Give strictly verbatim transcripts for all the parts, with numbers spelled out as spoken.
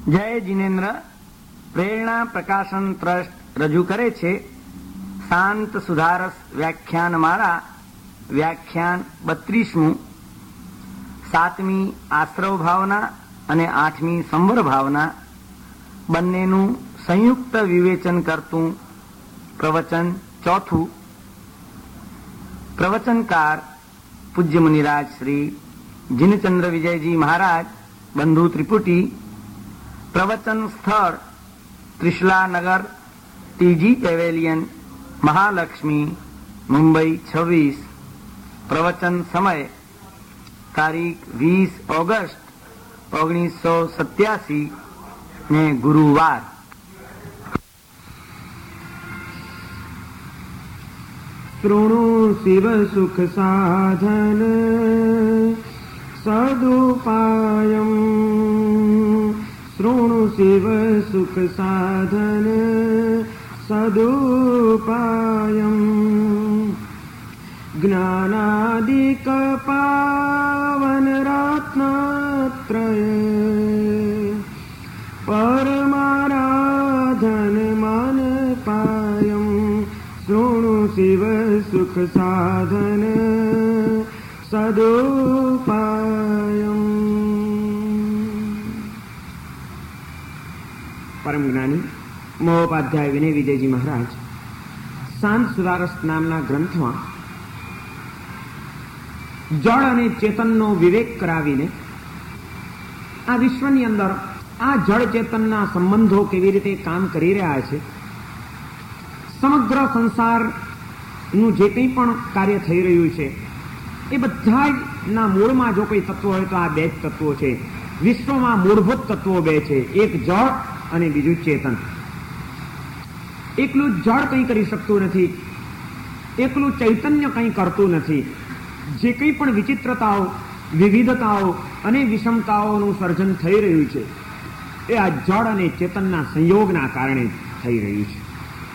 જય જિનેન્દ્ર પ્રેરણા પ્રકાશન ટ્રસ્ટ રજૂ કરે છે શાંત સુધારસ વ્યાખ્યાન માળા વ્યાખ્યાન બત્રીસમું સાતમી આશ્રવ ભાવના અને આઠમી સંવર ભાવના બંનેનું સંયુક્ત વિવેચન કરતું પ્રવચન ચોથું. પ્રવચનકાર પૂજ્ય મુનિરાજ શ્રી જીનચંદ્ર વિજયજી મહારાજ બંધુ ત્રિપુટી. પ્રવચન સ્થળ ત્રિશલા નગર ટીજી પેવેલિયન મહાલક્ષ્મી મુંબઈ છવ્વીસ. પ્રવચન સમય તારીખ વીસ ઓગસ્ટ ઓગણીસો સત્યાસી ને ગુરુવાર. શૃણુ શિવ સુખ સાધન સદુપાયમ શૃણુ શિવ સુખ સાધન સદુપાયમ જ્ઞાનાદિક પાવન રત્નત્રય પરમારાધન મન પાયમ શૃણુ શિવ સુખ સાધન સદુપાયમ. પરમ જ્ઞાની મહોપાધ્યાય વિનય વિજયજી મહારાજ શાંત સુધારસ નામના ગ્રંથમાં જળ અને ચેતનનો વિવેક કરાવીને આ વિશ્વની અંદર આ જળ ચેતનના સંબંધો કેવી રીતે કામ કરી રહ્યા છે, સમગ્ર સંસારનું જે કંઈ પણ કાર્ય થઈ રહ્યું છે એ બધા ના મૂળમાં જો કોઈ તત્વો હોય તો આ બે જ તત્વો છે. વિશ્વમાં મૂળભૂત તત્વો બે છે, એક જળ અને બીજું ચેતન. એકલું જળ કંઈ કરી શકતું નથી, એકલું ચૈતન્ય કંઈ કરતું નથી. જે કંઈ પણ વિચિત્રતાઓ, વિવિધતાઓ અને વિષમતાઓનું સર્જન થઈ રહ્યું છે એ આ જળ અને ચેતનના સંયોગના કારણે થઈ રહ્યું છે.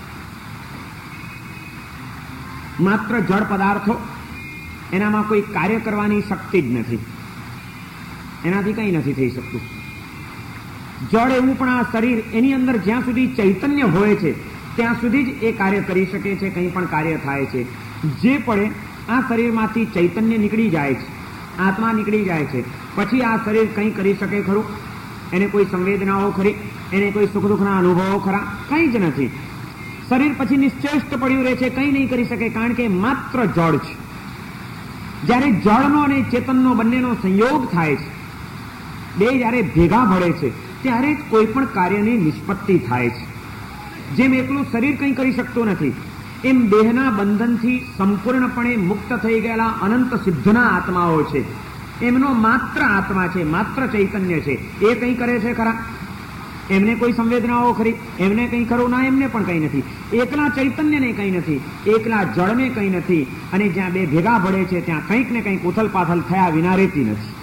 માત્ર જળ પદાર્થો, એનામાં કોઈ કાર્ય કરવાની શક્તિ જ નથી, એનાથી કંઈ નથી થઈ શકતું. જળ એવું પણ આ શરીર, એની અંદર જ્યાં સુધી ચૈતન્ય હોય છે ત્યાં સુધી જ એ કાર્ય કરી શકે છે, કંઈ પણ કાર્ય થાય છે. જે પડે આ શરીરમાંથી ચૈતન્ય નીકળી જાય છે, આત્મા નીકળી જાય છે, પછી આ શરીર કંઈ કરી શકે ખરું? એને કોઈ સંવેદનાઓ ખરી? એને કોઈ સુખ દુઃખના અનુભવો ખરા? કંઈ જ નથી. શરીર પછી નિશ્ચેષ્ટ પડ્યું રહે છે, કંઈ નહીં કરી શકે, કારણ કે માત્ર જળ છે. જ્યારે જળનો અને ચેતનનો બંનેનો સંયોગ થાય છે, બે જ્યારે ભેગા ભળે છે ત્યારે જ કોઈ પણ કાર્યની નિષ્પત્તિ થાય છે. જેમ એકલું શરીર કંઈ કરી શકતું નથી, એમ દેહના બંધનથી સંપૂર્ણપણે મુક્ત થઈ ગયેલા અનંત સિદ્ધના આત્માઓ છે, એમનો માત્ર આત્મા છે, માત્ર ચૈતન્ય છે, એ કંઈ કરે છે ખરા? એમને કોઈ સંવેદનાઓ ખરી? એમને કંઈ ખરું? ના, એમને પણ કંઈ નથી. એકલા ચૈતન્યને કંઈ નથી, એકલા જળને કંઈ નથી, અને જ્યાં બે ભેગા ભળે છે ત્યાં કંઈક ને કંઈક ઉથલ પાથલ થયા વિના રહેતી નથી.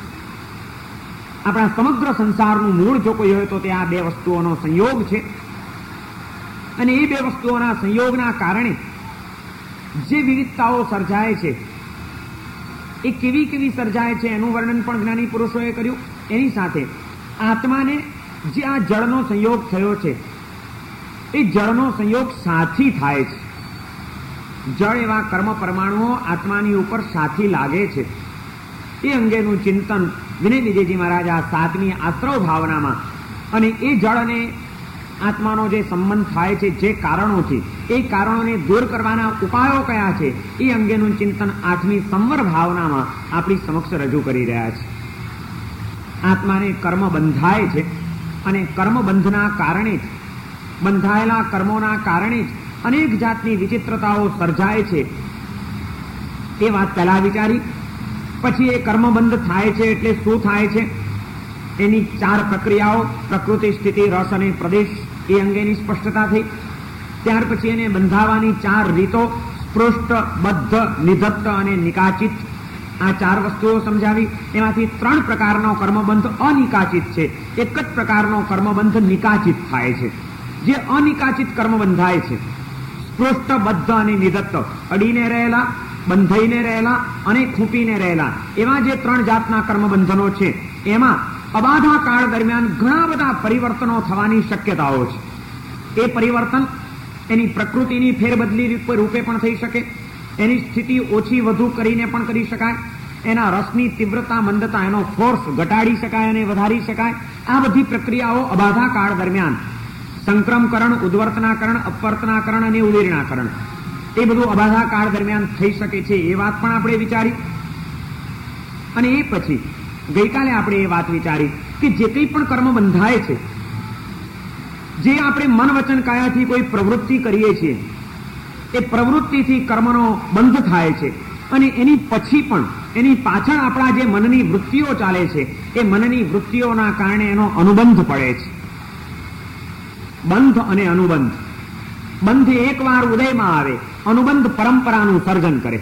આપણા સમગ્ર સંસારનું મૂળ જો કોઈ હોય તો તે આ બે વસ્તુઓનો સંયોગ છે. અને એ બે વસ્તુઓના સંયોગના કારણે જે વિવિધતાઓ સર્જાય છે એ કેવી કેવી સર્જાય છે એનું વર્ણન પણ જ્ઞાની પુરુષોએ કર્યું. એની સાથે આત્માને જે આ જળનો સંયોગ થયો છે એ જળનો સંયોગ સાથી થાય છે. જળ એવા કર્મ પરમાણુઓ આત્માની ઉપર સાથી લાગે છે, એ અંગેનું ચિંતન વિનય વિજયજી મહારાજ આ સાતમી આશ્રવ ભાવનામાં, અને એ જળ અને આત્માનો જે સંબંધ થાય છે જે કારણોથી, એ કારણોને દૂર કરવાના ઉપાયો કયા છે એ અંગેનું ચિંતન આઠમી સંવર ભાવનામાં આપણી સમક્ષ રજૂ કરી રહ્યા છે. આત્માને કર્મ બંધાય છે અને કર્મબંધના કારણે જ, બંધાયેલા કર્મોના કારણે જ અનેક જાતની વિચિત્રતાઓ સર્જાય છે. એ વાત પહેલા વિચારી. પછી એ કર્મબંધ થાય છે એટલે શું થાય છે એની ચાર પ્રક્રિયાઓ, પ્રકૃતિ, સ્થિતિ, રસ અને પ્રદેશ, એ અંગેની સ્પષ્ટતા થઈ. ત્યાર પછી એને બંધાવાની ચાર રીતો, સ્પૃષ્ટ, બદ્ધ, નિધત્ત અને નિકાચિત, આ ચાર વસ્તુઓ સમજાવી. એમાંથી ત્રણ પ્રકારનો કર્મબંધ અનિકાચિત છે, એક જ પ્રકારનો કર્મબંધ નિકાચિત થાય છે. જે અનિકાચિત કર્મ બંધાય છે, સ્પૃષ્ટ, બદ્ધ અને નિધત્ત, અડીને રહેલા, બંધાઈને રહેલા અને ખૂંપીને રહેલા, એવા જે ત્રણ જાતના કર્મબંધનો છે એમાં અબાધા કાળ દરમિયાન ઘણા બધા પરિવર્તનો થવાની શક્યતાઓ છે. એ પરિવર્તન એની પ્રકૃતિની ફેરબદલી રૂપે પણ થઈ શકે, એની સ્થિતિ ઓછી વધુ કરીને પણ કરી શકાય, એના રસની તીવ્રતા મંદતા એનો ફોર્સ ઘટાડી શકાય અને વધારી શકાય. આ બધી પ્રક્રિયાઓ અબાધા કાળ દરમિયાન સંક્રમકરણ, ઉદ્વર્તનાકરણ, અપવર્તનાકરણ અને ઉદીર્ણાકરણ એ બધું અબાધા કાળ દરમિયાન થઈ શકે છે. એ વાત પણ આપણે વિચારી. અને એ પછી ગઈકાલે આપણે એ વાત વિચારી કે જે કંઈ પણ કર્મ બંધાય છે, જે આપણે મન વચન કાયાથી કોઈ પ્રવૃત્તિ કરીએ છીએ, એ પ્રવૃત્તિથી કર્મનો બંધ થાય છે. અને એની પછી પણ એની પાછળ આપણા જે મનની વૃત્તિઓ ચાલે છે, એ મનની વૃત્તિઓના કારણે એનો અનુબંધ પડે છે. બંધ અને અનુબંધ. બંધ એકવાર ઉદયમાં આવે, અનુબંધ પરંપરાનું સર્જન કરે.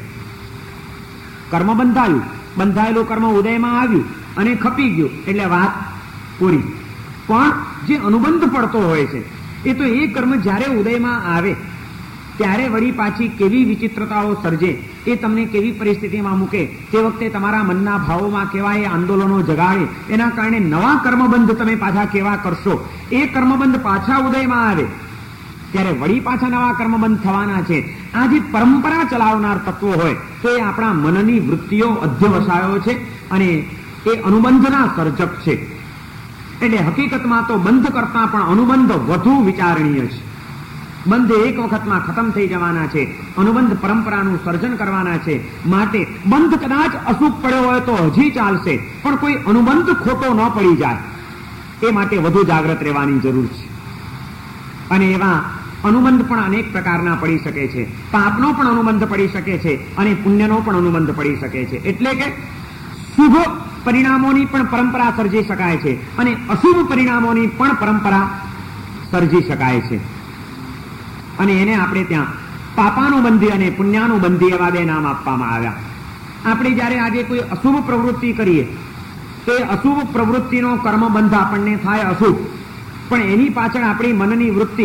કર્મ બંધાયું, બંધાયેલું કર્મ ઉદયમાં આવ્યું અને ખપી ગયું એટલે વાત પૂરી. પણ જે અનુબંધ પડતો હોય છે, એ તો એ કર્મ જ્યારે ઉદયમાં આવે ત્યારે વળી પાછી કેવી વિચિત્રતાઓ સર્જે, એ તમને કેવી પરિસ્થિતિમાં મૂકે, તે વખતે તમારા મનના ભાવોમાં કેવા એ આંદોલનો જગાડે, એના કારણે નવા કર્મબંધ તમે પાછા કેવા કરશો. એ કર્મબંધ પાછા ઉદયમાં આવે ત્યારે વળી પાછા નવા કર્મબંધ થવાના છે. આ જે પરંપરા ચલાવનાર તત્વો હોય તો એ આપણા મનની વૃત્તિઓ અધ્યવસાયો છે અને એ અનુબંધના સર્જક છે. એટલે હકીકતમાં તો બંધ કરતા પણ અનુબંધ વધુ વિચારણીય છે. બંધ એક વખતમાં ખતમ થઈ જવાના છે, અનુબંધ પરંપરાનું સર્જન કરવાના છે. માટે બંધ કદાચ અશુભ પડ્યો હોય તો હજી ચાલશે, પણ કોઈ અનુબંધ ખોટો ન પડી જાય એ માટે વધુ જાગ્રત રહેવાની જરૂર છે. અને એવા અનુબંધ પણ અનેક પ્રકારના પડી શકે છે. પાપનો પણ અનુબંધ પડી શકે છે અને પુણ્યનો પણ અનુબંધ પડી શકે છે. એટલે કે શુભ પરિણામોની પણ પરંપરા સર્જી શકાય છે અને અશુભ પરિણામોની પણ પરંપરા સર્જી શકાય છે. અને એને આપણે ત્યાં પાપાનુબંધી અને પુણ્યાનુબંધી એવા બે નામ આપવામાં આવ્યા. આપણે જ્યારે આજે કોઈ અશુભ પ્રવૃત્તિ કરીએ તો એ અશુભ પ્રવૃત્તિનો કર્મબંધ આપણને થાય અશુભ, પણ એની પાછળ આપણી મનની વૃત્તિ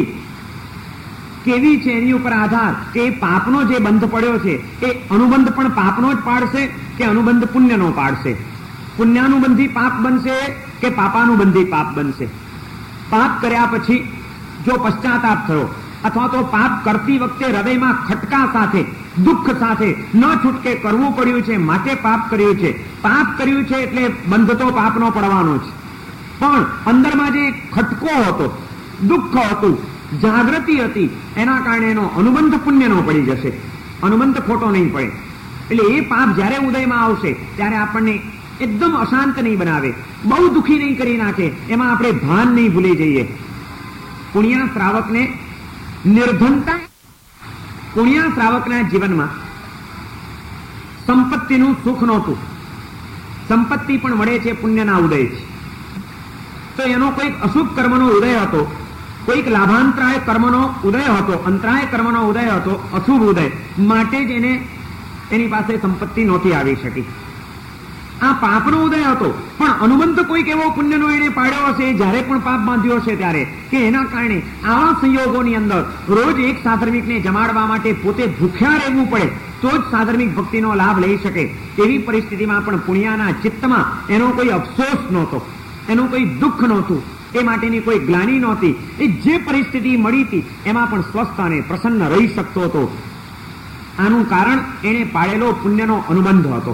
કેવી છે એની ઉપર આધાર કે એ પાપનો જે બંધ પડ્યો છે એ અનુબંધ પણ પાપનો જ પાડશે કે અનુબંધ પુણ્યનો પાડશે. પુણ્યાનુબંધી પાપ બનશે કે પાપાનુબંધી પાપ બનશે. પાપ કર્યા પછી જો પશ્ચાતાપ થયો અથવા તો પાપ કરતી વખતે હૃદયમાં ખટકા સાથે, દુઃખ સાથે ન છૂટકે કરવું પડ્યું છે માટે પાપ કર્યું છે. પાપ કર્યું છે એટલે બંધ તો પાપનો પડવાનો છે, પણ અંદરમાં જે ખટકો હતો, દુઃખ હતું, જાગૃતિ હતી, એના કારણે એનો અનુબંધ પુણ્યનો પડી જશે, અનુબંધ ખોટો નહીં પડે. એટલે એ પાપ જ્યારે ઉદયમાં આવશે ત્યારે આપણને એકદમ અશાંત નહીં બનાવે, બહુ દુઃખી નહીં કરી નાખે, એમાં આપણે ભાન નહીં ભૂલી જઈએ. પુણ્યા શ્રાવકને નિર્ધનતા, પુણ્યા શ્રાવકના જીવનમાં સંપત્તિનું સુખ નહોતું. સંપત્તિ પણ મળે છે પુણ્યના ઉદય છે. તો એનો કોઈક અશુભ કર્મનો ઉદય હતો, કોઈક લાભાંતરાય કર્મનો ઉદય હતો, અંતરાય કર્મનો ઉદય હતો, અશુભ ઉદય, માટે જ એને એની પાસે સંપત્તિ નહોતી આવી શકી. આ પાપનો ઉદય હતો, પણ અનુબંધ કોઈક એવો પુણ્યનો એને પાડ્યો હશે જ્યારે પણ પાપ બાંધ્યો હશે ત્યારે, કે એના કારણે આવા સંયોગોની અંદર રોજ એક સાધર્મિકને જમાડવા માટે પોતે ભૂખ્યા રહેવું પડે તો જ સાધર્મિક ભક્તિનો લાભ લઈ શકે. તેવી પરિસ્થિતિમાં પણ પુણ્યાના ચિત્તમાં એનો કોઈ અફસોસ નહોતો, એનું કોઈ દુઃખ નહોતું, એ માટેની કોઈ ગ્લાનિ નહોતી. એ જે પરિસ્થિતિ મળી હતી એમાં પણ સ્વસ્થ અને પ્રસન્ન રહી શકતો હતો. આનું કારણ એને પાડેલો પુણ્યનો અનુબંધ હતો.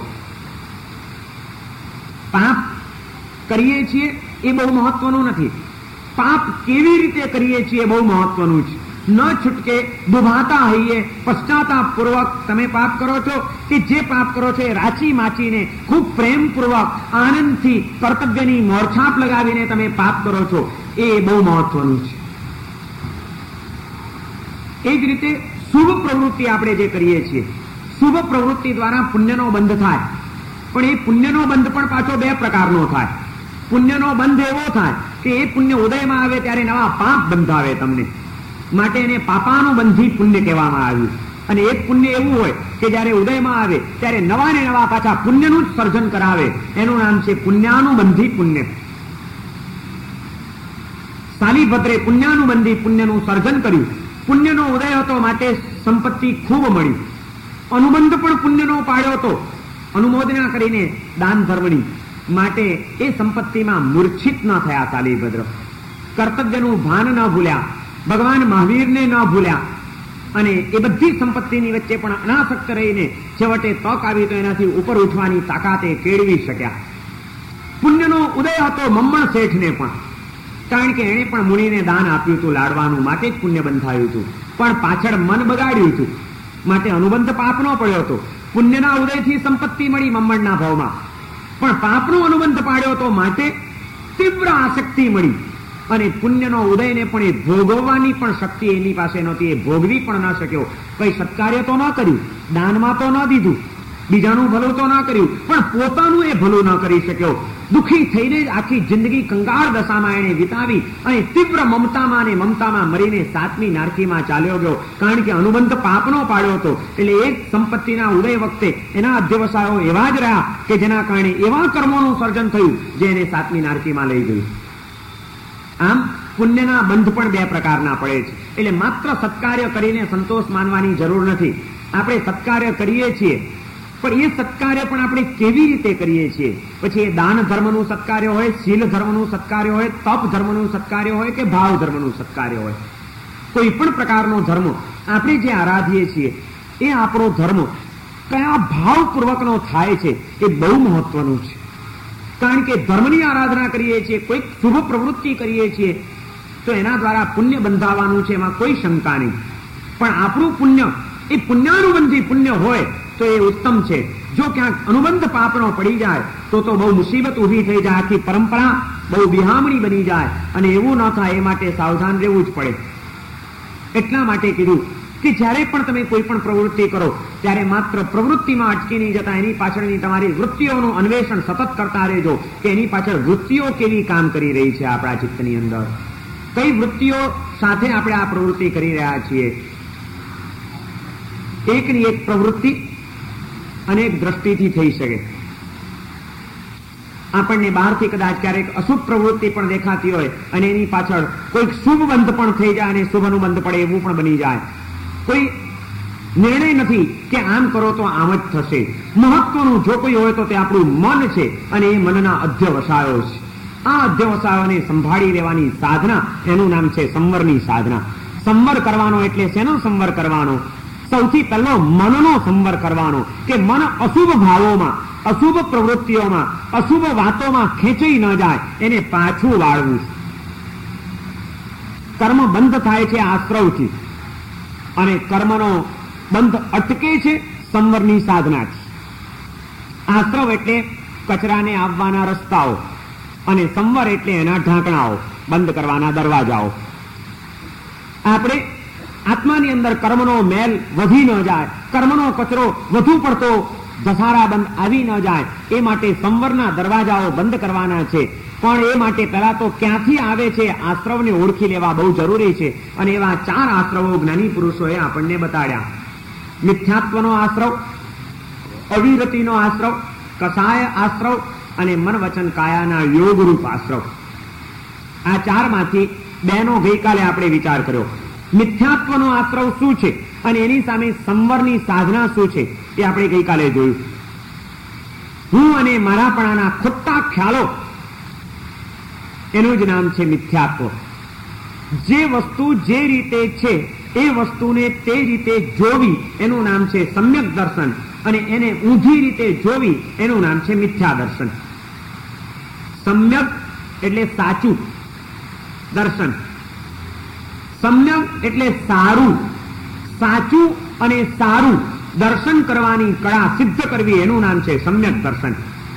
પાપ કરીએ છીએ એ બહુ મહત્વનું નથી, પાપ કેવી રીતે કરીએ છીએ બહુ મહત્વનું છે. ન છૂટકે દુભાતા હૈયે પશ્ચાતાપ પૂર્વક તમે પાપ કરો છો કે જે પાપ કરો છો એ રાચી માચીને ખૂબ પ્રેમપૂર્વક આનંદથી કર્તવ્યની મોરછાપ લગાવીને તમે પાપ કરો છો, એ બહુ મહત્વનું છે. એ જ રીતે શુભ પ્રવૃત્તિ આપણે જે કરીએ છીએ, શુભ પ્રવૃત્તિ દ્વારા પુણ્યનો બંધ થાય, પણ એ પુણ્યનો બંધ પણ પાછો બે પ્રકારનો થાય. પુણ્યનો બંધ એવો થાય કે એ પુણ્ય ઉદયમાં આવે ત્યારે નવા પાપ બંધાવે તમને, માટે એને પાપાનુબંધી પુણ્ય કહેવામાં આવ્યું. અને એક પુણ્ય એવું હોય કે જયારે ઉદયમાં આવે ત્યારે નવા ને નવા પાછા પુણ્યનું જ સર્જન કરાવે, એનું નામ છે પુણ્યાનુબંધી પુણ્ય. સાલીભદ્રે પુણ્યાનુબંધી પુણ્યનું સર્જન કર્યું. પુણ્યનો ઉદય હતો માટે સંપત્તિ ખૂબ મળી. અનુબંધ પણ પુણ્યનો પાડ્યો હતો, અનુમોદના કરીને દાન ધર્મની, માટે એ સંપત્તિમાં મૂર્છિત ન થયા શાલિભદ્ર. કર્તવ્યનું ભાન ન ભૂલ્યા, ભગવાન મહાવીરને ન ભૂલ્યા, અને એ બધી સંપત્તિની વચ્ચે પણ અનાસક્ત રહીને છેવટે તક આવી તો એનાથી ઉપર ઉઠવાની તાકાતે કેળવી શક્યા. પુણ્યનો ઉદય હતો મમ્મણ શેઠને પણ, કારણ કે એણે પણ મુનિને દાન આપ્યું હતું લાડવાનું, માટે જ પુણ્ય બંધાયું હતું. પણ પાછળ મન બગાડ્યું હતું, માટે અનુબંધ પાપ નો પડ્યો હતો. પુણ્યના ઉદયથી સંપત્તિ મળી મમ્મણના ભાવમાં, પણ પાપનો અનુબંધ પાડ્યો હતો, માટે તીવ્ર આસક્તિ મળી. અને પુણ્યનો ઉદયને પણ એ ભોગવવાની પણ શક્તિ એની પાસે નહોતી, એ ભોગવી પણ ન શક્યો. કઈ સત્કાર્ય તો ન કર્યું, દાનમાં તો ન દીધું, બીજાનું ભલું તો ન કર્યું, પણ પોતાનું એ ભલું ન કરી શક્યો. દુઃખી થઈને જ આખી જિંદગી કંગાળ દશામાં એને વિતાવી અને તીવ્ર મમતામાં અને મમતામાં મરીને સાતમી નારકીમાં ચાલ્યો ગયો, કારણ કે અનુબંધ પાપનો પાડ્યો હતો. એટલે એક સંપત્તિના ઉદય વખતે એના અધ્યવસાયો એવા જ રહ્યા કે જેના કારણે એવા કર્મોનું સર્જન થયું જે એને સાતમી નારકીમાં લઈ ગયું. આમ પુણ્યના બંધ પણ બે પ્રકારના પડે છે. એટલે માત્ર સત્કાર્ય કરીને સંતોષ માનવાની જરૂર નથી. આપણે સત્કાર્ય કરીએ છીએ, પણ એ સત્કાર્ય પણ આપણે કેવી રીતે કરીએ છીએ? પછી એ દાન ધર્મનું સત્કાર્ય હોય, શીલ ધર્મનું સત્કાર્ય હોય, તપ ધર્મનું સત્કાર્ય હોય કે ભાવ ધર્મનું સત્કાર્ય હોય, કોઈ પણ પ્રકારનો ધર્મ આપણે જે આરાધીએ છીએ એ આપણો ધર્મ કયા ભાવપૂર્વકનો થાય છે એ બહુ મહત્વનું છે. કારણ કે ધર્મની આરાધના કરીએ છીએ, કોઈક શુભ પ્રવૃત્તિ કરીએ છીએ તો એના દ્વારા પુણ્ય બંધાવાનું છે, એમાં કોઈ શંકા નહીં. પણ આપણું પુણ્ય એ પુણ્યાનુબંધી પુણ્ય હોય તો એ ઉત્તમ છે. જો ક્યાંક અનુબંધ પાપનો પડી જાય તો તો બહુ મુસીબત ઊભી થઈ જાય, આખી પરંપરા બહુ વિહામણી બની જાય, અને એવું ન થાય એ માટે સાવધાન રહેવું જ પડે. એટલા માટે કીધું કે જ્યારે પણ તમે કોઈ પણ પ્રવૃત્તિ કરો ત્યારે માત્ર પ્રવૃત્તિમાં અટકી નહીં જતા, એની પાછળની તમારી વૃત્તિઓનું અન્વેષણ સતત કરતા રહેજો કે એની પાછળ વૃત્તિઓ કેવી કામ કરી રહી છે આપણા ચિત્તની અંદર, કઈ વૃત્તિઓ સાથે આપણે આ પ્રવૃત્તિ કરી રહ્યા છીએ. એકની એક પ્રવૃત્તિ અનેક દ્રષ્ટિથી થઈ શકે. આપણને બહારથી કદાચ ક્યારેક અશુભ પ્રવૃત્તિ પણ દેખાતી હોય અને એની પાછળ કોઈક શુભ બંધ પણ થઈ જાય અને શુભ અનુબંધ પડે એવું પણ બની જાય. કોઈ નિર્ણય નથી કે આમ કરો તો આમ જ થશે. મહત્વનું જો કોઈ હોય તો તે આપણું મન છે, અને એ મનના અધ્યવસાયો છે. આ અધ્યવસાયોને સંભાળી લેવાની સાધના, એનું નામ છે સંવરની સાધના. સંવર કરવાનો એટલે શેનો સંવર કરવાનો? સૌથી પહેલો મનનો સંવર કરવાનો, કે મન અશુભ ભાવોમાં, અશુભ પ્રવૃત્તિઓમાં, અશુભ વાતોમાં ખેંચાઈ ન જાય, એને પાછું વાળવું. કર્મ બંધ થાય છે આશ્રવથી, અને કર્મનો બંધ અટકે છે સંવરની સાધનાથી. આશ્રવ એટલે કચરાને આવવાના રસ્તાઓ, અને સંવર એટલે એના ઢાંકણાઓ, બંધ કરવાના દરવાજાઓ. આપણે આત્માની અંદર કર્મનો મેલ વધી ન જાય, કર્મનો કચરો વધુ પડતો ધસારાબંધ આવી ન જાય, એ માટે સંવરના દરવાજાઓ બંધ કરવાના છે. પણ એ માટે પહેલા તો ક્યાંથી આવે છે આશ્રવને ઓળખી લેવા બહુ જરૂરી છે. અને એવા ચાર આશ્રવો જ્ઞાની પુરુષોએ આપણને બતાડ્યા. મિથ્યાત્વનો આશ્રવ, અવિરતિનો આશ્રવ, કસાય આશ્રવ અને મન વચન કાયાના યોગરૂપ આશ્રવ. આ ચારમાંથી બેનો ગઈકાલે આપણે વિચાર કર્યો. મિથ્યાત્વનો આશ્રવ શું છે અને એની સામે સંવરની સાધના શું છે એ આપણે ગઈકાલે જોયું. હું અને મારાપણાના ખોટા ખ્યાલો, એનું જ નામ છે મિથ્યાત્વ. જે વસ્તુ જે રીતે છે એ વસ્તુને તે રીતે જોવી એનું નામ છે સમ્યક દર્શન, અને એને ઊંધી રીતે જોવી એનું નામ છે મિથ્યા દર્શન. સમ્યક એટલે સાચું દર્શન, સમ્યક એટલે સારું, સાચું અને સારું દર્શન કરવાની કળા સિદ્ધ કરવી એનું નામ છે સમ્યક દર્શન.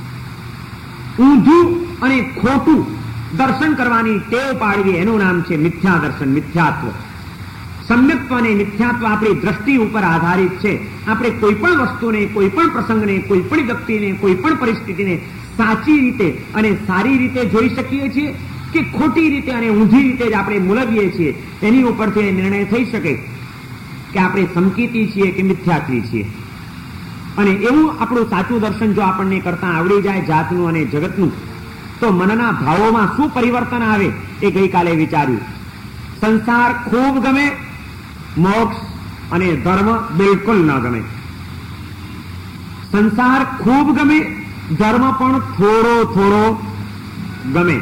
ઊંધું અને ખોટું દર્શન કરવાની ટેવ પાડવી એનું નામ છે મિથ્યા દર્શન, મિથ્યાત્વ. સમ્યક્ત્વ અને મિથ્યાત્વ આપણી દ્રષ્ટિ ઉપર આધારિત છે. આપણે કોઈ પણ વસ્તુને, કોઈ પણ પ્રસંગને, કોઈ પણ વ્યક્તિને, કોઈ પણ પરિસ્થિતિને સાચી રીતે અને સારી રીતે જોઈ શકીએ છીએ કે ખોટી રીતે અને ઊંધી રીતે જ આપણે મૂલવીએ છીએ, એની ઉપરથી નિર્ણય થઈ શકે કે આપણે સંકિતી છીએ કે મિથ્યાત્વી છીએ. અને એવું આપણું સાચું દર્શન જો આપણને કરતા આવડી જાય જાતનું અને જગતનું, તો મનના ભાવોમાં શું પરિવર્તન આવે એ ગઈકાલે વિચાર્યું. સંસાર ખૂબ ગમે, મોક્ષ અને ધર્મ બિલકુલ ન ગમે. સંસાર ખૂબ ગમે ધર્મ પણ થોડો થોડો ગમે,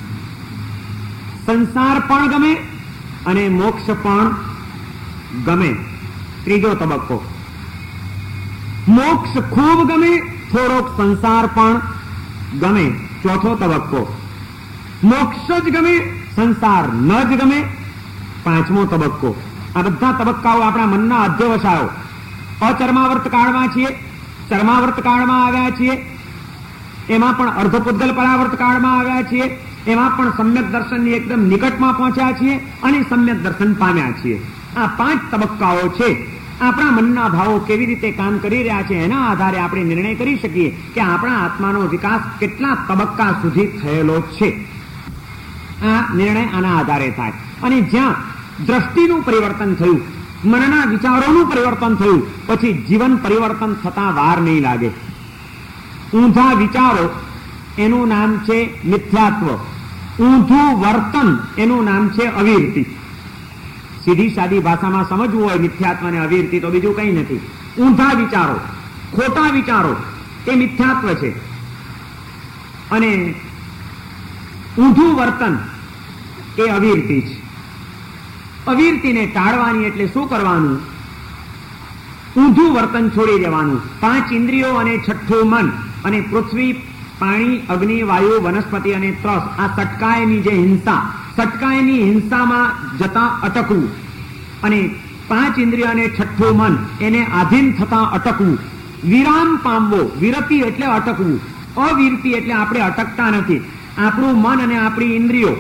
સંસાર પણ ગમે અને મોક્ષ પણ ગમે. ત્રીજો તબક્કો. મોક્ષ ખૂબ ગમે, થોડોક સંસાર પણ ગમે. ચોથો તબક્કો. મોક્ષ જ ગમે, સંસાર ન જ ગમે. પાંચમો તબક્કો. આ બધા તબક્કાઓ આપણા મનના અધ્યવસાયો. અચર્માવર્ત કાળમાં છીએ, ચર્માવર્ત કાળમાં આવ્યા છીએ, એમાં પણ અર્ધપુદ્ગલ પરાવર્ત કાળમાં આવ્યા છીએ, એમાં પણ સમ્યક દર્શનની એકદમ નિકટમાં પહોંચ્યા છીએ અને સમ્યક દર્શન પામ્યા છીએ. આ પાંચ તબક્કાઓ છે. આપણા મનના ભાવો કેવી રીતે કામ કરી રહ્યા છે એના આધારે આપણે નિર્ણય કરી શકીએ કે આપણા આત્માનો વિકાસ કેટલા તબક્કા સુધી થયેલો છે. આ નિર્ણય આના આધારે થાય. અને જ્યાં દ્રષ્ટિનું પરિવર્તન થયું, મનના વિચારોનું પરિવર્તન થયું, પછી જીવન પરિવર્તન થતા વાર નહીં લાગે. ઊંધા વિચારો એનું નામ છે મિથ્યાત્વ, ઊંધું વર્તન એનું નામ છે અવિરતિ. સીધી સાદી ભાષામાં સમજવું હોય મિથ્યાત્વ અને અવિરતિ તો બીજું કંઈ નથી. ઊંધા વિચારો, ખોટા વિચારો એ મિથ્યાત્વ છે અને ઊંધું વર્તન એ અવિરતિ છે. અવિરતિને ટાળવાની એટલે શું કરવાનું? ઊંધું વર્તન છોડી દેવાનું. પાંચ ઇન્દ્રિયો અને છઠ્ઠું મન અને પૃથ્વી, પાણી, અગ્નિ, વાયુ, વનસ્પતિ અને ત્રસ, આ સટકાયની જે હિંસા, સટકાયની હિંસામાં જતા અટકવું અને પાંચ ઇન્દ્રિય અને છઠ્ઠું મન એને આધીન થતા અટકવું. વિરામ પામવો, વિરતિ એટલે અટકવું, અવિરતિ એટલે આપણે અટકતા નથી. આપણું મન અને આપણી ઇન્દ્રિયો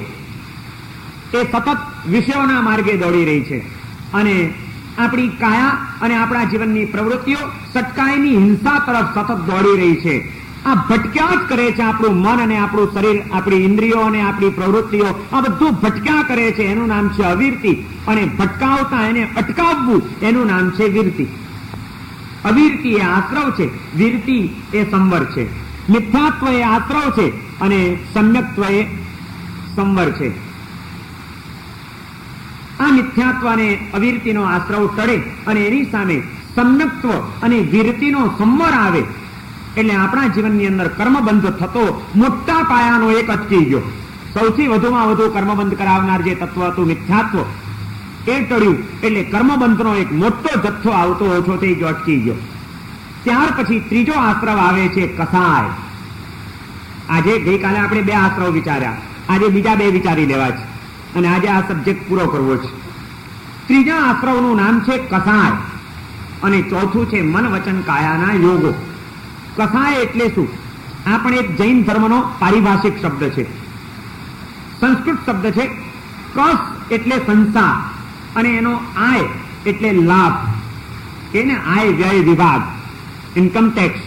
એ સતત વિષયોના માર્ગે દોડી રહી છે અને આપણી કાયા અને આપણા જીવનની પ્રવૃત્તિઓ સટકાયની હિંસા તરફ સતત દોડી રહી છે. આ ભટક્યા જ કરે છે. આપણું મન અને આપણું શરીર, આપણી ઇન્દ્રિયો અને આપણી પ્રવૃત્તિઓ આ બધું ભટક્યા કરે છે. એનું નામ છે અવિરતિ અને ભટકાવતા એને અટકાવવું એનું નામ છે વિરતિ. અવિરતિ એ આશ્રવ છે, વિરતિ એ સંવર છે. મિથ્યાત્વ એ આશ્રવ છે અને સમ્યક્ત્વ એ સંવર છે. આ મિથ્યાત્વ અને અવિરતિનો આશ્રવ ટળે અને એની સામે સમ્યક્ત્વ અને વિરતિનો સંવર આવે એટલે આપણા જીવનની અંદર કર્મબંધ થતો મોટા પાયાનો એક અટકી ગયો. સૌથી વધુમાં વધુ કર્મબંધ કરાવનાર જે તત્વ હતું મિથ્યાત્વ, એ ટળ્યું એટલે કર્મબંધનો એક મોટો જથ્થો આવતો ઓછો થઈ ગયો, અટકી ગયો. ત્યાર પછી ત્રીજો આશ્રવ આવે છે કસાય. આજે ગઈકાલે આપણે બે આશ્રવ વિચાર્યા, આજે બીજા બે વિચારી લેવા છે અને આજે આ સબ્જેક્ટ પૂરો કરવો છે. ત્રીજા આશ્રવનું નામ છે કસાય અને ચોથું છે મન વચન કાયાના યોગો. કસાય એટલે શું? આ પણ એક જૈન ધર્મનો પારિભાષિક શબ્દ છે, સંસ્કૃત શબ્દ છે. કસ એટલે સંસાર અને એનો આય એટલે લાભ, એને આય વ્યય વિભાગ, ઇન્કમ ટેક્સ.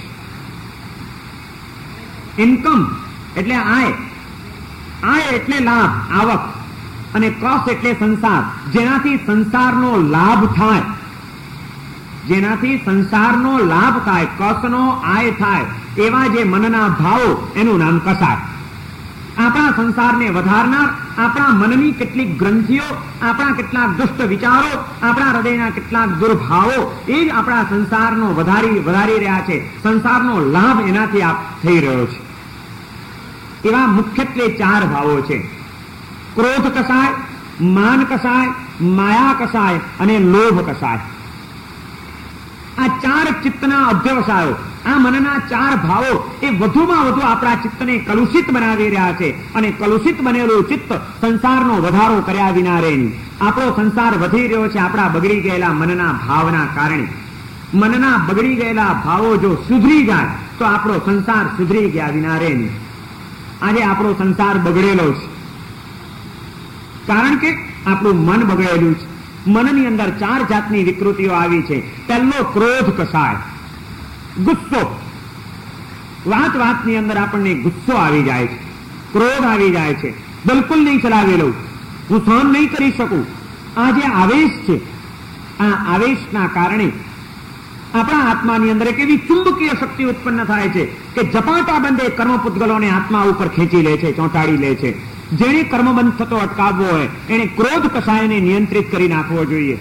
ઇન્કમ એટલે આય, આય એટલે લાભ, આવક, અને કસ એટલે સંસાર, જેનાથી સંસારનો લાભ થાય, જેનાથી સંસારનો લાભ થાય, કસનો આય થાય, એવા જે મનના ભાવો એનું નામ કસાય. આપણા સંસારને વધારનાર આપણા મનની કેટલીક ગ્રંથિઓ, આપણા કેટલાક દુષ્ટ વિચારો, આપણા હૃદયના કેટલાક દુર્ભાવો એ જ આપણા સંસારનો વધારી વધારી રહ્યા છે. સંસારનો લાભ એનાથી આપ થઈ રહ્યો છે. એવા મુખ્યત્વે ચાર ભાવો છે: ક્રોધ કસાય, માન કસાય, માયા કસાય અને લોભ કસાય. આ ચાર ચિત્તના અધ્યવસાયો, આ મનના ચાર ભાવો એ વધુમાં વધુ આપણા ચિત્તને કલુષિત બનાવી રહ્યા છે અને કલુષિત બનેલું ચિત્ત સંસારનો વધારો કર્યા વિના રહે નહીં. આપણો સંસાર વધી રહ્યો છે આપણા બગડી ગયેલા મનના ભાવના કારણે. મનના બગડી ગયેલા ભાવો જો સુધરી જાય તો આપણો સંસાર સુધરી ગયા વિના રહે નહીં. આજે આપણો સંસાર બગડેલો છે કારણ કે આપણું મન બગડેલું છે. મનની અંદર ચાર જાતની વિકૃતિઓ આવી છે. પહેલો ક્રોધ કસાય, ગુસ્સો. વાત વાતની અંદર આપણને ગુસ્સો આવી જાય છે, ક્રોધ આવી જાય છે. બિલકુલ નહીં ચલાવી લઉં, હું સહન નહીં કરી શકું. આ જે આવેશ છે, આ આવેશના કારણે આપણા આત્માની અંદર એક એવી ચુંબકીય શક્તિ ઉત્પન્ન થાય છે કે ઝપાટા બંધે કર્મ પૂતગલોને આત્મા ઉપર ખેંચી લે છે, ચોંટાડી લે છે. જેણે કર્મબંધ થતો અટકાવવો હોય એને ક્રોધ કસાયને નિયંત્રિત કરી નાખવો જોઈએ.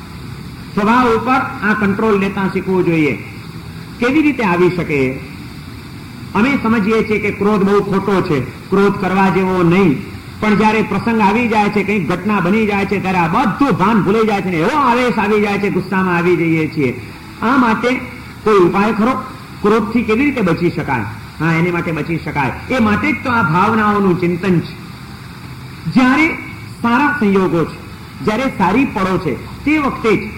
સ્વભાવ ઉપર આ કંટ્રોલ લેતા શીખવું જોઈએ. કેવી રીતે આવી શકે? અમે સમજીએ છીએ કે ક્રોધ બહુ ખોટો છે, ક્રોધ કરવા જેવો નહીં, પણ જયારે પ્રસંગ આવી જાય છે, કંઈક ઘટના બની જાય છે, ત્યારે આ બધું ભાન ભૂલી જાય છે ને એવો આવેશ આવી જાય છે, ગુસ્સામાં આવી જઈએ છીએ. આ માટે કોઈ ઉપાય ખરો? ક્રોધથી કેવી રીતે બચી શકાય? હા, એની માટે બચી શકાય એ માટે જ તો આ ભાવનાઓનું ચિંતન છે. જ્યારે સારા સંયોગો છે, જ્યારે સારી પળો છે, તે વખતે જ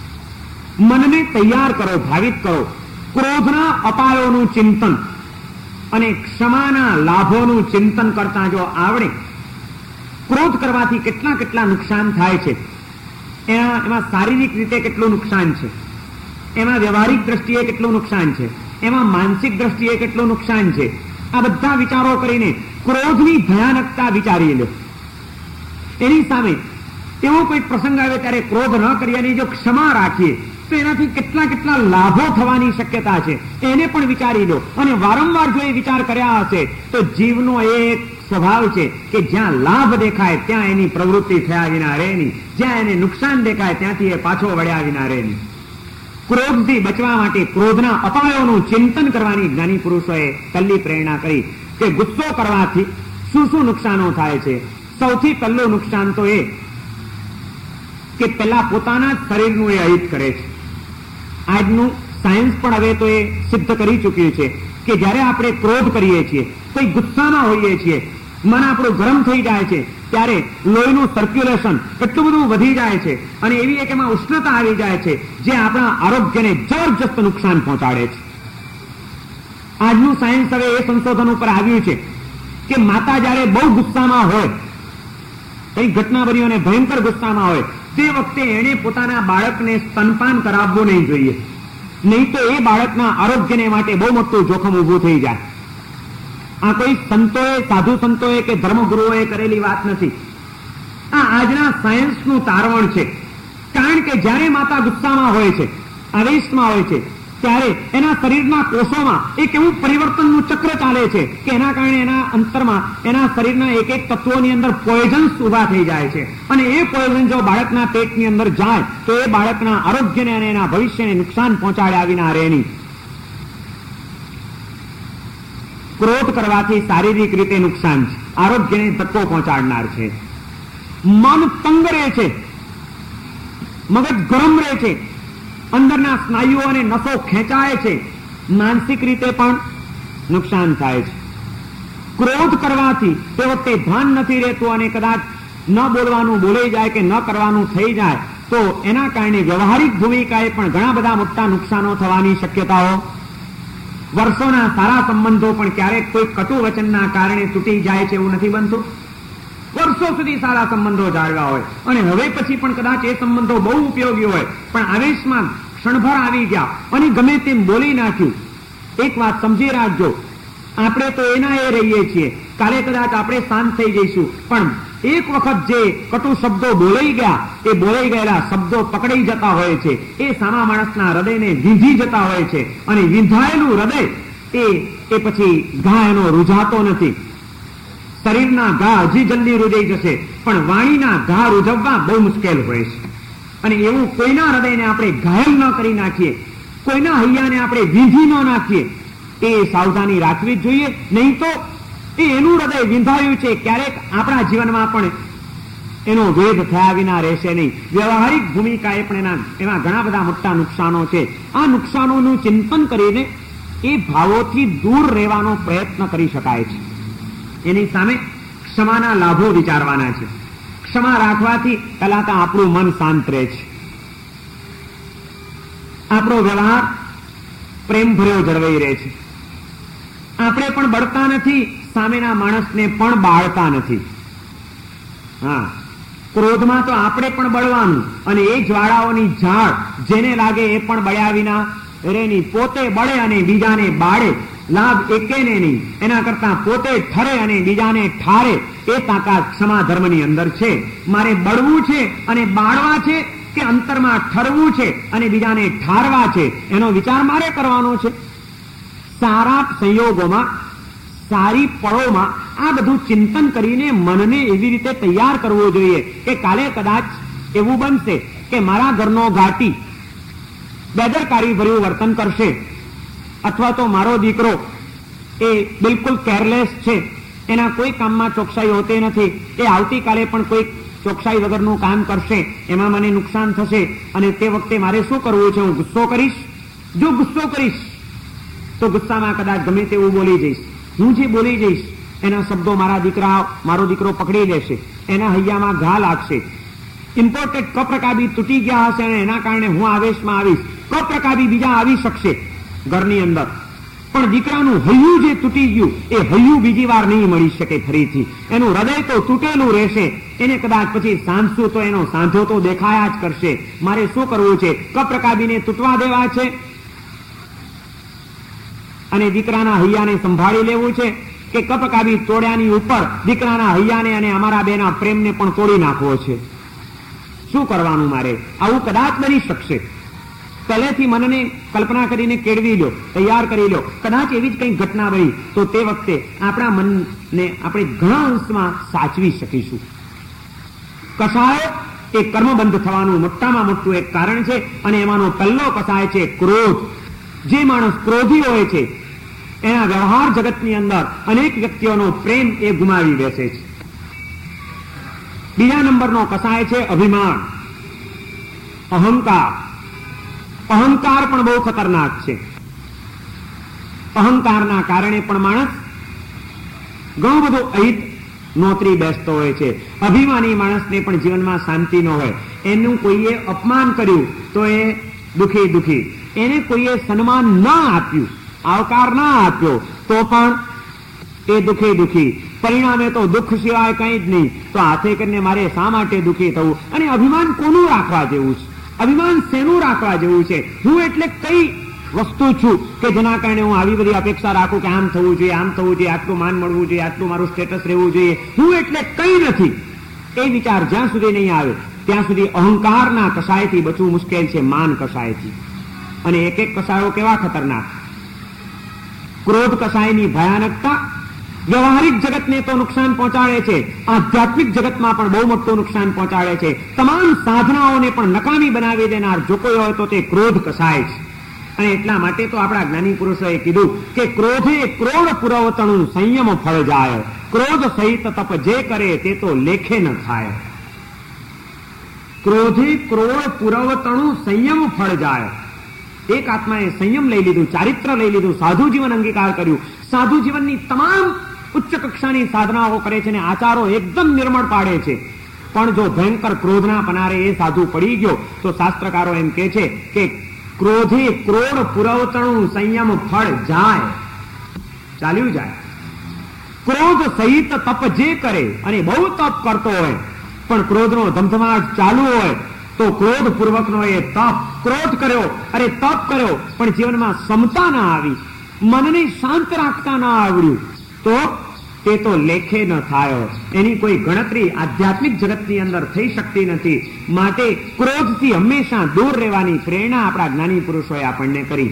મનને તૈયાર કરો, ભાવિત કરો. ક્રોધના અપાયોનું ચિંતન અને ક્ષમાના લાભોનું ચિંતન કરતા જો આવડે, ક્રોધ કરવાથી કેટલા કેટલા નુકસાન થાય છે, એમાં એમાં શારીરિક રીતે કેટલું નુકસાન છે, એમાં વ્યવહારિક દ્રષ્ટિએ કેટલું નુકસાન છે, એમાં માનસિક દ્રષ્ટિએ કેટલું નુકસાન છે, આ બધા વિચારો કરીને ક્રોધની ભયાનકતા વિચારી લો. એની સામે એવો કોઈ પ્રસંગ આવે ત્યારે ક્રોધ ન કરી અને જો ક્ષમા રાખીએ તો એનાથી કેટલા કેટલા લાભો થવાની શક્યતા છે, એને પણ વિચારી લો. અને વારંવાર જો એ વિચાર કર્યા હશે તો જીવનો એક સ્વભાવ છે કે જ્યાં લાભ દેખાય ત્યાં એની પ્રવૃત્તિ થયા વિના રહે નહીં, જ્યાં એને નુકસાન દેખાય ત્યાંથી એ પાછો વળ્યા વિના રહે નહીં. ક્રોધથી બચવા માટે ક્રોધના અપાયોનું ચિંતન કરવાની જ્ઞાની પુરુષોએ તલ્લી પ્રેરણા કરી કે ગુસ્સો કરવાથી શું શું નુકસાનો થાય છે. સૌથી પહેલું નુકસાન તો એ કે પેલા પોતાના જ શરીરનું એ અહિત કરે છે. આજનું સાયન્સ પણ હવે તો એ સિદ્ધ કરી ચૂક્યું છે કે જ્યારે આપણે ક્રોધ કરીએ છીએ, કોઈ ગુસ્સામાં હોઈએ છીએ, મન આપણું ગરમ થઈ જાય છે, ત્યારે લોહીનું સર્ક્યુલેશન એટલું બધું વધી જાય છે અને એવી એક એમાં ઉષ્ણતા આવી જાય છે જે આપણા આરોગ્યને જબરજસ્ત નુકસાન પહોંચાડે છે. આજનું સાયન્સ હવે એ સંશોધન ઉપર આવ્યું છે કે માતા જ્યારે બહુ ગુસ્સામાં હોય, કઈ ઘટના બની અને ભયંકર ગુસ્સામાં હોય, તે વખતે એણે પોતાના બાળકને સ્તનપાન કરાવવું નહીં જોઈએ, નહીં તો એ બાળકના આરોગ્યને માટે બહુ મોટું જોખમ ઊભું થઈ જાય. આ કોઈ સંતોએ, સાધુ સંતોએ કે ધર્મગુરુઓએ કરેલી વાત નથી, આ આજના સાયન્સનું તારવણ છે. કારણ કે જ્યારે માતા ગુસ્સામાં હોય છે, આવેશમાં હોય છે, ત્યારે એના શરીરના કોષોમાં એક એવું પરિવર્તનનું ચક્ર ચાલે છે કે એના કારણે એના અંતરમાં એના શરીરના એક એક તત્વોની અંદર પોઈઝન્સ ઉભા થઈ જાય છે અને એ પોઈઝન જો બાળકના પેટની અંદર જાય તો એ બાળકના આરોગ્યને અને એના ભવિષ્યને નુકસાન પહોંચાડ્યા વિના રહે નહીં. ક્રોધ કરવાથી શારીરિક રીતે નુકસાન છે, આરોગ્યને ધક્કો પહોંચાડનાર છે. મન તંગ રહે છે, મગજ ગરમ રહે છે, અંદરના સ્નાયુઓ અને નસો ખેંચાય છે, માનસિક રીતે પણ નુકસાન થાય છે. ક્રોધ કરવાથી તે વખતે ભાન નથી રહેતું અને કદાચ ન બોલવાનું બોલાઈ જાય કે ન કરવાનું થઈ જાય તો એના કારણે વ્યવહારિક ભૂમિકાએ પણ ઘણા બધા મોટા નુકસાનો થવાની શક્યતાઓ. વર્ષોના સારા સંબંધો પણ ક્યારેક કોઈ કટુ વચનના કારણે તૂટી જાય છે એવું નથી બનતું. વર્ષો સુધી સારા સંબંધો જાળવ્યા હોય અને હવે પછી પણ કદાચ એ સંબંધો બહુ ઉપયોગી હોય, પણ આવેશમાં ક્ષણભર આવી ગયા અને ગમે તેમ બોલી નાખ્યું. એક વાત સમજી રાખજો, આપણે તો એના એ રહીએ છીએ, કાલે કદાચ આપણે શાંત થઈ જઈશું, પણ એક વખત જે કટુ શબ્દો બોલાઈ ગયા, એ બોલાઈ ગયેલા શબ્દો પકડાઈ જતા હોય છે, એ સામા માણસના હૃદયને વીંધી જતા હોય છે અને વિંધાયેલું હૃદય એ એ પછી ઘા એનો રૂઝાતો નથી. શરીરના ઘા હજી જલ્દી રૂજાઈ જશે, પણ વાણીના ઘા રૂઝવવા બહુ મુશ્કેલ હોય છે. અને એવું કોઈના હૃદયને આપણે ઘાયલ ન કરી નાખીએ, કોઈના હૈયાને આપણે વીંધી ન નાખીએ, એ સાવધાની રાખવી જ જોઈએ. નહીં તો એ એનું હૃદય વિંધાયું છે, ક્યારેક આપણા જીવનમાં પણ એનો વેદ થયા વિના રહેશે નહીં. વ્યવહારિક ભૂમિકાએ પણ એના એમાં ઘણા બધા મોટા નુકસાનો છે. આ નુકસાનોનું ચિંતન કરીને એ ભાવોથી દૂર રહેવાનો પ્રયત્ન કરી શકાય છે. એની સામે ક્ષમાના લાભો વિચારવાના છે. ક્ષમા રાખવાથી પહેલા તો આપણું મન શાંત રહે છે, આપણો વ્યવહાર પ્રેમ ભર્યો જળવાઈ રહે છે, આપણે પણ બળતા નથી, સામેના માણસને પણ બાળતા નથી. હા, ક્રોધમાં તો આપણે પણ બળવાનું અને એ જ્વાળાઓની ઝાડ જેને લાગે એ પણ બળ્યા વિના રહે નહીં. પોતે બળે અને બીજાને બાળે, લાભ એકેને નહીં. એના કરતા પોતે ઠરે અને બીજાને ઠારે, એ તાકાત ક્ષમા ધર્મની અંદર છે. મારે બળવું છે અને બાળવા છે કે અંતરમાં ઠરવું છે અને બીજાને ઠારવા છે, એનો વિચાર મારે કરવાનો છે. સારા સંયોગોમાં, સારી પળોમાં આ બધું ચિંતન કરીને મનને એવી રીતે તૈયાર કરવું જોઈએ કે કાલે કદાચ એવું બનશે કે મારા ઘરનો ઘાટી બેદરકારી ભર્યું વર્તન કરશે, અથવા તો મારો દીકરો એ બિલકુલ કેરલેસ છે, એના કોઈ કામમાં ચોકસાઈ હોતી નથી, એ આવતીકાલે પણ કોઈ ચોકસાઈ વગરનું કામ કરશે, એમાં મને નુકસાન થશે અને તે વખતે મારે શું કરવું છે? હું ગુસ્સો કરીશ? જો ગુસ્સો કરીશ તો ગુસ્સામાં કદાચ ગમે તેવું બોલી જઈશ. હું જે બોલી જઈશ એના શબ્દો મારા દીકરા મારો દીકરો પકડી લેશે, એના હૈયામાં ઘા લાગશે. ઇમ્પોર્ટેડ કપ્રકાબી તૂટી ગયા હશે અને એના કારણે હું આવેશમાં આવીશ. કપ્રકાબી બીજા આવી શકશે ઘરની અંદર, પણ દીકરાનું હૈયું જે તૂટી ગયું એ હૈયું બીજી વાર નહીં મળી શકે ફરીથી. એનું હૃદય તો તૂટેલું રહેશે, એને કદાચ પછી સાંધશું તો એનો સાંધો તો દેખાયા જ કરશે. મારે શું કરવું છે? કપ્રકાબીને તૂટવા દેવા છે અને દીકરાના હૈયાને સંભાળી લેવું છે કે કપ્રકાબી તોડ્યાની ઉપર દીકરાના હૈયાને અને અમારા બેના પ્રેમને પણ તોડી નાખવો છે? શું કરવાનું મારે? આવું કદાચ બની શકશે. પહેલેથી મનને કલ્પના કરીને કેળવી લો, તૈયાર કરી લો. કદાચ એવી જ કંઈક ઘટના બની તો તે વખતે આપણા મનને આપણે ઘણા અંશમાં સાચવી શકીશું. કસાયો એ કર્મબંધ થવાનું મોટામાં મોટું એક કારણ છે અને એમાંનો પહેલો કસાય છે ક્રોધ. જે માણસ ક્રોધી હોય છે એના વ્યવહાર જગતની અંદર અનેક વ્યક્તિઓનો પ્રેમ એ ગુમાવી બેસે છે. બીજા નંબરનો કસાય છે અભિમાન, અહંકાર. અહંકાર પણ બહુ ખતરનાક છે. અહંકારના કારણે પણ માણસ ઘણું બધું અહિત નોતરી બેસતો હોય છે. અભિમાની માણસને પણ જીવનમાં શાંતિ ન હોય. એનું કોઈએ અપમાન કર્યું તો એ દુખી દુખી, એને કોઈએ સન્માન ન આપ્યું, આવકાર ના આપ્યો તો પણ એ દુખી દુખી. પરિણામે તો દુઃખ સિવાય કંઈ જ નહીં. તો હાથે કરીને મારે શા માટે દુખી થવું? અને અભિમાન કોનું રાખવા જેવું છે? અભિમાન શેનું રાખવા જેવું છે? હું એટલે કઈ વસ્તુ છું કે જેના કારણે હું આવી બધી અપેક્ષા રાખું કે આમ થવું જોઈએ, આમ થવું જોઈએ, આટલું માન મળવું જોઈએ, આટલું મારું સ્ટેટસ રહેવું જોઈએ? હું એટલે કઈ નથી. એ વિચાર જ્યાં સુધી નહીં આવે ત્યાં સુધી અહંકારના કસાયથી બચવું મુશ્કેલ છે, માન કસાયથી. અને એક એક કસાયો કેવા ખતરનાક! ક્રોધ કસાયની ભયાનકતા વ્યવહારિક જગતને તો નુકસાન પહોંચાડે છે, આધ્યાત્મિક જગતમાં પણ બહુ મોટું નુકસાન પહોંચાડે છે. તમામ સાધનાઓને પણ નકામી બનાવી દેનાર જો કોઈ હોય તો તે ક્રોધ કસાય છે. અને એટલા માટે તો આપણા જ્ઞાની પુરુષોએ કીધું કે ક્રોધે ક્રોધ પુરવતણું સંયમ ફળ જાય, ક્રોધ સહિત તપ જે કરે તે તો લેખે ન થાય. ક્રોધે ક્રોધ પુરવતણું સંયમ ફળ જાય. એક આત્માએ સંયમ લઈ લીધું, ચારિત્ર લઈ લીધું, સાધુ જીવન અંગીકાર કર્યું. સાધુ જીવનની તમામ ઉચ્ચ કક્ષાની સાધનાઓ કરે છે અને આચારો એકદમ નિર્મળ પાડે છે. પણ જો ભયંકર ક્રોધના પનારે એ સાધુ પડી ગયો તો શાસ્ત્રકારો એમ કહે છે કે ક્રોધે ક્રોધ પુરવતણું સંયમ ફળ જાય, ચાલ્યું જાય. ક્રોધ સહિત તપ જે કરે, અને બહુ તપ કરતો હોય પણ ક્રોધનો ધમધમાટ ચાલુ હોય તો ક્રોધ પૂર્વકનો એ તપ, ક્રોધ કર્યો, અરે તપ કર્યો પણ જીવનમાં સમતા ના આવી, મનને શાંત રાખતા ના આવડ્યું તો તે તો લેખે ન થાય. એની કોઈ ગણતરી આધ્યાત્મિક જગતની અંદર થઈ શકતી નથી. માટે ક્રોધથી હંમેશા દૂર રહેવાની પ્રેરણા આપણા જ્ઞાની પુરુષોએ આપણને કરી.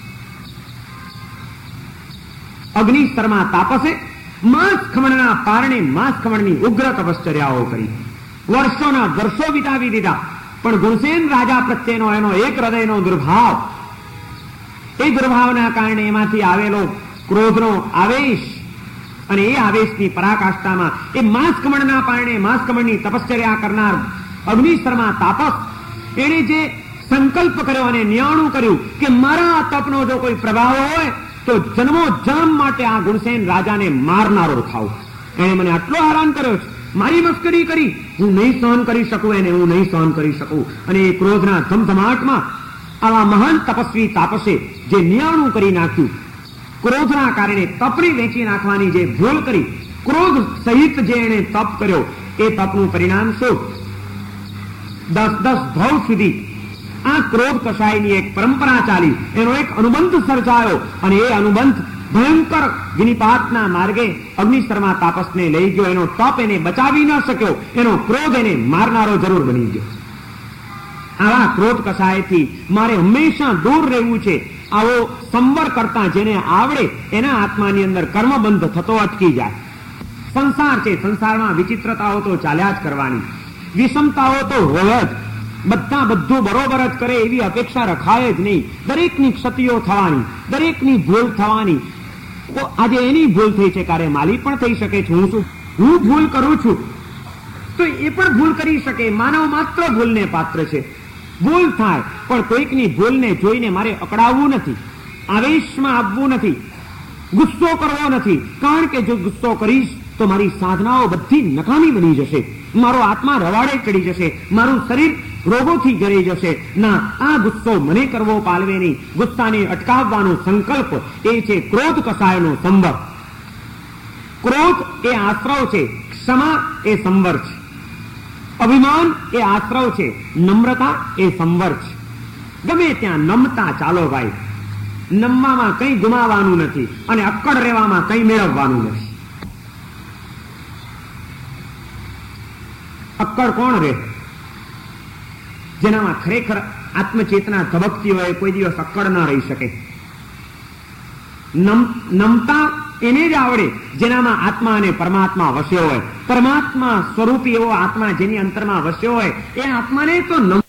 અગ્નિ સ્તરમાં તાપસે માંસ ખમણના પારણે માંસ ખમણની ઉગ્ર તપશ્ચર્યાઓ કરી, વર્ષોના વર્ષો વિતાવી દીધા. પણ ગુણસેન રાજા પ્રત્યેનો એનો એક હૃદયનો દુર્ભાવ, એ દુર્ભાવના કારણે એમાંથી આવેલો ક્રોધનો આવેશ, અને એ આવેશની પરાકાષ્ઠામાં એ માંસ કમળના પારણે માંસ કમળની તપશ્ચર્યા કરનાર અગ્નિસ્તરમાં તાપસ, એણે જે સંકલ્પ કર્યો અને નિયાણું કર્યું કે મારા આ તપનો જો કોઈ પ્રભાવ હોય તો જન્મો જન્મ માટે આ ગુણસેન રાજાને મારનારો થાવ. એણે મને આટલો હેરાન કર્યો છે, મારી મસ્કરી કરી, હું નહીં સહન કરી શકું એને, હું નહીં સહન કરી શકું. અને એ ક્રોધના ધમધમાટમાં આવા મહાન તપસ્વી તાપસે જે નિયાણું કરી નાખ્યું, ક્રોધના કારણે તપને વેચી નાખવાની જે ભૂલ કરી, ક્રોધ સહિત જે એણે તપ કર્યો, એ તપનું પરિણામ શું? દસ દસ ભાવ સુધી આ ક્રોધ કસાયની એક પરંપરા ચાલી, એનો એક અનુબંધ સર્જાયો અને એ અનુબંધ ભયંકર વિનિપાતના માર્ગે અગ્નિસ્તરમાં તાપસને લઈ ગયો. એનો તપ એને બચાવી ન શક્યો, એનો ક્રોધ એને મારનારો જરૂર બની ગયો. આવા ક્રોધ કસાયથી મારે હંમેશા દૂર રહેવું છે. આવો સંવર કરતા જેને આવડે એના આત્માની અંદર કર્મબંધ થતો અટકી જાય. સંસાર છે, સંસારમાં વિચિત્રતાઓ તો ચાલ્યા જ કરવાની, વિષમતાઓ તો હોય જ. બધા બધું બરોબર જ કરે એવી અપેક્ષા રખાય જ નહીં. દરેકની ક્ષતિઓ થવાની, દરેકની ભૂલ થવાની. તો આજે એની ભૂલ થઈ છે, કાર્ય માલી પણ થઈ શકે છે. હું શું હું ભૂલ કરું છું તો એ પણ ભૂલ કરી શકે. માનવ માત્ર ભૂલને પાત્ર છે. ભૂલ થાય પણ કોઈકની ભૂલને જોઈને મારે અકળાવવું નથી, આવેશમાં આવવું નથી, ગુસ્સો કરવો નથી. કારણ કે જો ગુસ્સો કરીશ તો મારી સાધનાઓ બધી નકામી બની જશે, મારો આત્મા રવાડે ચડી જશે, મારું શરીર રોગોથી ઘરી જશે. ના, આ ગુસ્સો મને કરવો પાલવે નહીં. ગુસ્સાને અટકાવવાનો સંકલ્પ એ છે ક્રોધ કસાયનો સંવર. ક્રોધ એ આશ્રવ છે, ક્ષમા એ સંવર છે, અભિમાન એ આશ્રવ છે, નમ્રતા એ સંવર છે. ગમે ત્યાં નમતા ચાલો ભાઈ. નમવામાં કંઈ ગુમાવવાનું નથી અને અક્કડ રહેવામાં કંઈ મેળવવાનું નથી. અક્કડ કોણ રહે? જેનામાં ખરેખર આત્મચેતના ધબકતી હોય, કોઈ દિવસ અક્કડ ના રહી શકે. નમતા એને જ આવડે જેનામાં આત્મા અને પરમાત્મા વસ્યો હોય. પરમાત્મા સ્વરૂપી એવો આત્મા જેની અંતરમાં વસ્યો હોય એ આત્માને તો નમ